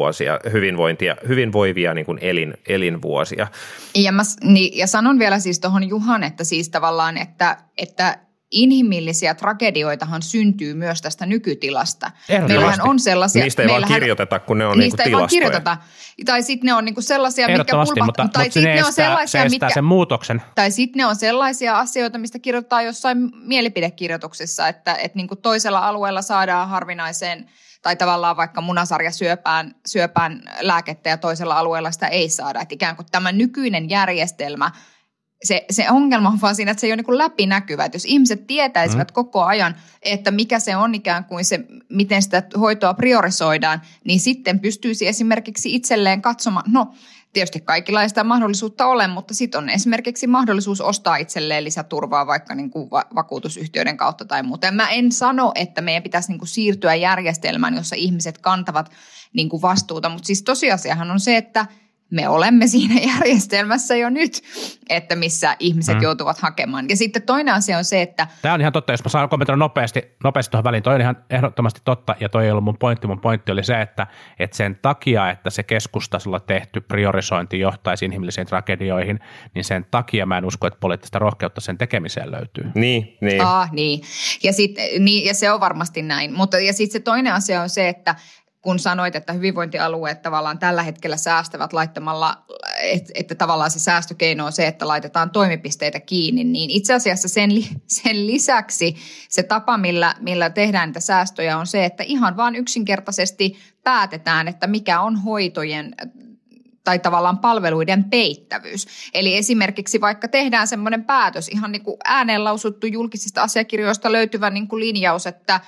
hyvinvoivia niin kuin elinvuosia. Ja sanon vielä siis tuohon Juhan, että siis tavallaan, että inhimillisiä tragedioitahan syntyy myös tästä nykytilasta. Meillähän on sellaisia... Niistä ei vaan kirjoiteta, kun ne on niinku tilastoja. Niistä ei vaan kirjoiteta. Tai sitten ne on niinku sellaisia, mitkä mutta se estää sen muutoksen. Tai sitten ne on sellaisia asioita, mistä kirjoittaa jossain mielipidekirjoituksessa, että niinku toisella alueella saadaan harvinaiseen tai tavallaan vaikka munasarjasyöpään lääkettä ja toisella alueella sitä ei saada. Että ikään kuin tämä nykyinen järjestelmä, se ongelma on vaan siinä, että se ei ole niin kuin läpinäkyvä. Että jos ihmiset tietäisivät koko ajan, että mikä se on ikään kuin se, miten sitä hoitoa priorisoidaan, niin sitten pystyisi esimerkiksi itselleen katsomaan, no tietysti kaikilla ei sitä mahdollisuutta ole, mutta sitten on esimerkiksi mahdollisuus ostaa itselleen lisäturvaa vaikka niin kuin vakuutusyhtiöiden kautta tai muuta. Mä en sano, että meidän pitäisi niin kuin siirtyä järjestelmään, jossa ihmiset kantavat niin kuin vastuuta, mutta siis tosiasiahan on se, että me olemme siinä järjestelmässä jo nyt, että missä ihmiset joutuvat hakemaan. Ja sitten toinen asia on se, että... Tämä on ihan totta, jos mä saan kommentoida nopeasti tuohon väliin. Toi on ihan ehdottomasti totta, ja toi ei ollut mun pointti. Mun pointti oli se, että sen takia, että se keskustasolla tehty priorisointi johtaisi inhimillisiin tragedioihin, niin sen takia mä en usko, että poliittista rohkeutta sen tekemiseen löytyy. Niin. Niin. Ja se on varmasti näin. Ja sitten se toinen asia on se, että kun sanoit, että hyvinvointialueet tavallaan tällä hetkellä säästävät laittamalla, että tavallaan se säästökeino on se, että laitetaan toimipisteitä kiinni, niin itse asiassa sen lisäksi se tapa, millä tehdään niitä säästöjä on se, että ihan vaan yksinkertaisesti päätetään, että mikä on hoitojen tai tavallaan palveluiden peittävyys. Eli esimerkiksi vaikka tehdään semmoinen päätös, ihan niin kuin ääneen lausuttu julkisista asiakirjoista löytyvä niin kuin linjaus, että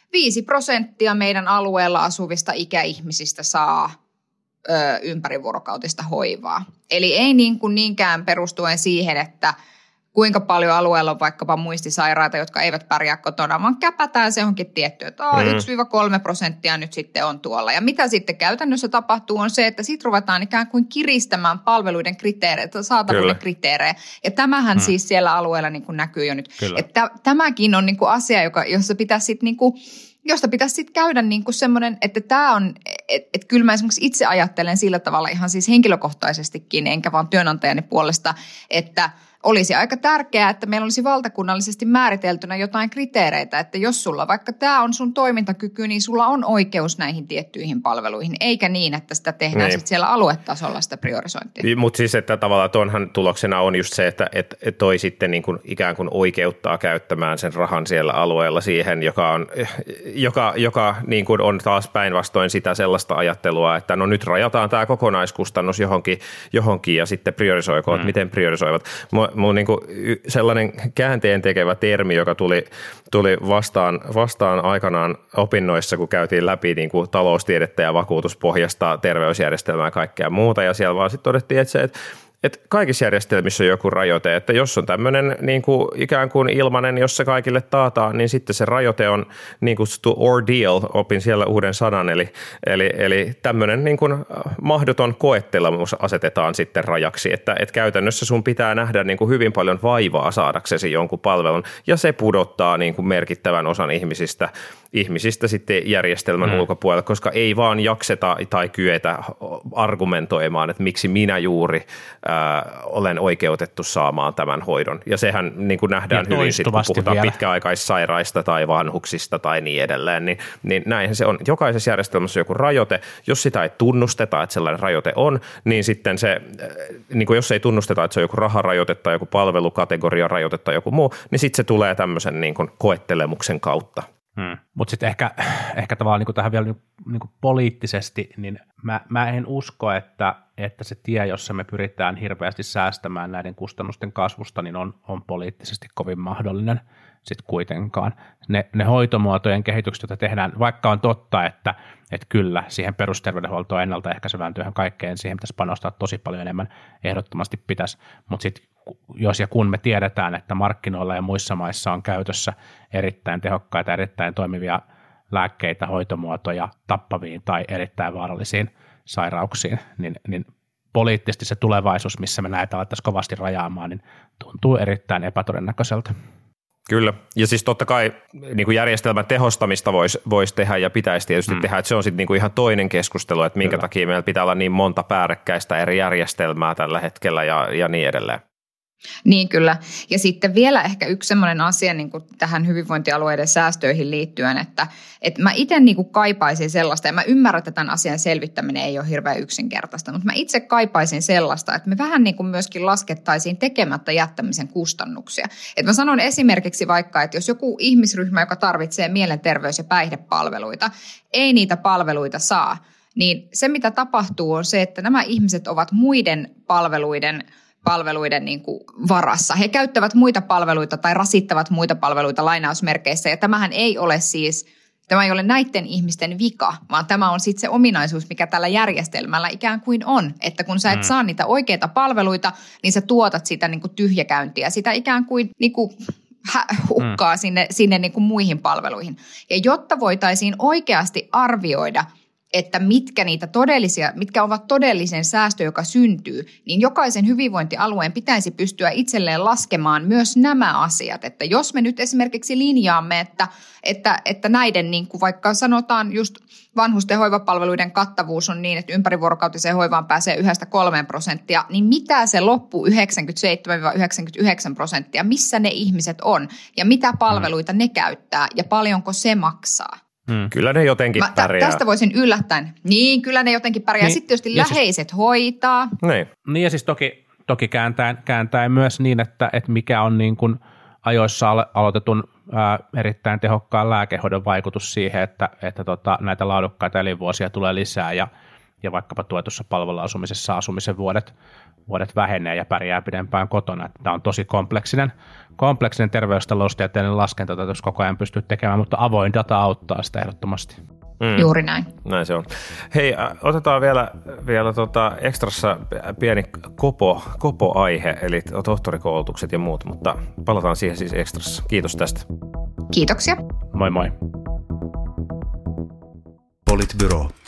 5% meidän alueella asuvista ikäihmisistä saa ympärivuorokautista hoivaa. Eli ei niinkään perustuen siihen, että kuinka paljon alueella on vaikkapa muistisairaita, jotka eivät pärjää kotona, vaan käpätään se johonkin tiettyä, että 1-3% nyt sitten on tuolla. Ja mitä sitten käytännössä tapahtuu on se, että sitten ruvetaan ikään kuin kiristämään palveluiden kriteereitä, saatavuuden kriteerejä. Ja tämähän siis siellä alueella niin kuin näkyy jo nyt. Että tämäkin on niin kuin asia, josta pitäisi sitten niin kuin josta pitäisi sitten käydä niin kuin semmoinen, että tämä on, että kyllä mä esimerkiksi itse ajattelen sillä tavalla ihan siis henkilökohtaisestikin, enkä vaan työnantajani puolesta, että olisi aika tärkeää, että meillä olisi valtakunnallisesti määriteltynä jotain kriteereitä, että jos sulla vaikka tämä on sun toimintakyky, niin sulla on oikeus näihin tiettyihin palveluihin, eikä niin, että sitä tehdään sitten siellä aluetasolla sitä priorisointia. Mutta siis, että tavallaan tuonhan tuloksena on just se, että toi sitten niin kuin ikään kuin oikeuttaa käyttämään sen rahan siellä alueella siihen, joka niin kuin on taas päinvastoin sitä sellaista ajattelua, että no nyt rajataan tämä kokonaiskustannus johonkin ja sitten priorisoiko, että miten priorisoivat. Mun niin kuin sellainen käänteen tekevä termi, joka tuli vastaan aikanaan opinnoissa, kun käytiin läpi niin kuin taloustiedettä ja vakuutuspohjasta terveysjärjestelmää ja kaikkea muuta, ja siellä vaan sitten todettiin, että että kaikissa järjestelmissä on joku rajoite, että jos on tämmöinen niin kuin ikään kuin ilmainen, jos se kaikille taataan, niin sitten se rajoite on niin kutsuttu ordeal, opin siellä uuden sanan, eli tämmöinen niin kuin mahdoton koettelemus asetetaan sitten rajaksi, että käytännössä sun pitää nähdä niin kuin hyvin paljon vaivaa saadaksesi jonkun palvelun, ja se pudottaa niin kuin merkittävän osan ihmisistä sitten järjestelmän ulkopuolelle, koska ei vaan jakseta tai kyetä argumentoimaan, että miksi minä juuri olen oikeutettu saamaan tämän hoidon. Ja sehän niin kuin nähdään hyvin, sit, kun puhutaan pitkäaikaissairaista tai vanhuksista tai niin edelleen, niin näinhän se on. Jokaisessa järjestelmässä on joku rajoite. Jos sitä ei tunnusteta, että sellainen rajoite on, niin sitten se, niin kuin jos ei tunnusteta, että se on joku raharajoite tai joku palvelukategoria rajoite tai joku muu, niin sitten se tulee tämmöisen niin kuin koettelemuksen kautta. Mutta sitten ehkä tavallaan niin tähän vielä niin poliittisesti, niin mä en usko, että se tie, jossa me pyritään hirveästi säästämään näiden kustannusten kasvusta, niin on poliittisesti kovin mahdollinen sitten kuitenkaan. Ne hoitomuotojen kehitykset, joita tehdään, vaikka on totta, että kyllä siihen perusterveydenhuoltoon ennaltaehkäisevään työhön kaikkeen, siihen pitäisi panostaa tosi paljon enemmän, ehdottomasti pitäisi, mutta sitten jos ja kun me tiedetään, että markkinoilla ja muissa maissa on käytössä erittäin tehokkaita, erittäin toimivia lääkkeitä, hoitomuotoja tappaviin tai erittäin vaarallisiin sairauksiin, niin poliittisesti se tulevaisuus, missä me näitä alettaisiin kovasti rajaamaan, niin tuntuu erittäin epätodennäköiseltä. Kyllä, ja siis totta kai niin kuin järjestelmän tehostamista voisi tehdä ja pitäisi tietysti tehdä, että se on sitten niin kuin ihan toinen keskustelu, että minkä takia meillä pitää olla niin monta päällekkäistä eri järjestelmää tällä hetkellä ja niin edelleen. Niin kyllä. Ja sitten vielä ehkä yksi sellainen asia niin kuin tähän hyvinvointialueiden säästöihin liittyen, että mä itse niin kuin kaipaisin sellaista, ja mä ymmärrän, että tämän asian selvittäminen ei ole hirveän yksinkertaista, mutta mä itse kaipaisin sellaista, että me vähän niin kuin myöskin laskettaisiin tekemättä jättämisen kustannuksia. Että mä sanon esimerkiksi vaikka, että jos joku ihmisryhmä, joka tarvitsee mielenterveys- ja päihdepalveluita, ei niitä palveluita saa, niin se mitä tapahtuu on se, että nämä ihmiset ovat muiden palveluiden niin kuin varassa. He käyttävät muita palveluita tai rasittavat muita palveluita lainausmerkeissä, ja tämä ei ole näiden ihmisten vika, vaan tämä on sitten se ominaisuus, mikä tällä järjestelmällä ikään kuin on, että kun sä et saa niitä oikeita palveluita, niin sä tuotat sitä niin kuin tyhjäkäyntiä, sitä ikään kuin hukkaa sinne niin kuin muihin palveluihin. Ja jotta voitaisiin oikeasti arvioida, että mitkä ovat todellisen säästö, joka syntyy, niin jokaisen hyvinvointialueen pitäisi pystyä itselleen laskemaan myös nämä asiat. Että jos me nyt esimerkiksi linjaamme, että näiden, niin kuin vaikka sanotaan just vanhusten hoivapalveluiden kattavuus on niin, että ympärivuorokautiseen hoivaan pääsee 1–3%, niin mitä se loppu 97–99%, missä ne ihmiset on ja mitä palveluita ne käyttää ja paljonko se maksaa? Kyllä ne jotenkin pärjää. Tästä voisin yllättäen. Niin, kyllä ne jotenkin pärjää. Sitten tietysti läheiset siis hoitaa. Niin ja siis toki kääntäen myös niin, että mikä on niin kuin ajoissa aloitetun erittäin tehokkaan lääkehoidon vaikutus siihen, että näitä laadukkaita elinvuosia tulee lisää ja vaikkapa tuetussa palveluasumisessa asumisen vuodet vähenee ja pärjää pidempään kotona. Tämä on tosi kompleksinen terveystaloustieteellinen laskenta, jota koko ajan pystyy tekemään, mutta avoin data auttaa sitä ehdottomasti. Juuri näin. Näin se on. Hei, otetaan vielä ekstrassa pieni kopo-aihe, eli tohtorikoulutukset ja muut, mutta palataan siihen siis ekstrassa. Kiitos tästä. Kiitoksia. Moi moi. Politbyro.